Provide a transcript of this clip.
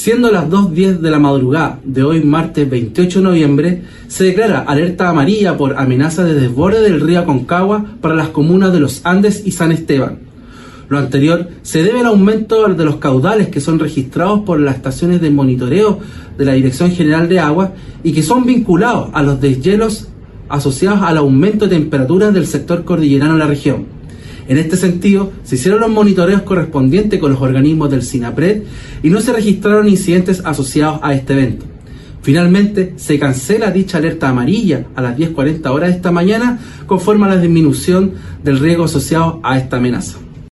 Siendo las 2:10 de la madrugada de hoy martes 28 de noviembre, se declara alerta amarilla por amenaza de desborde del río Aconcagua para las comunas de Los Andes y San Esteban. Lo anterior se debe al aumento de los caudales que son registrados por las estaciones de monitoreo de la Dirección General de Agua y que son vinculados a los deshielos asociados al aumento de temperaturas del sector cordillerano en la región. En este sentido, se hicieron los monitoreos correspondientes con los organismos del SINAPRED y no se registraron incidentes asociados a este evento. Finalmente, se cancela dicha alerta amarilla a las 10:40 horas de esta mañana, conforme a la disminución del riesgo asociado a esta amenaza.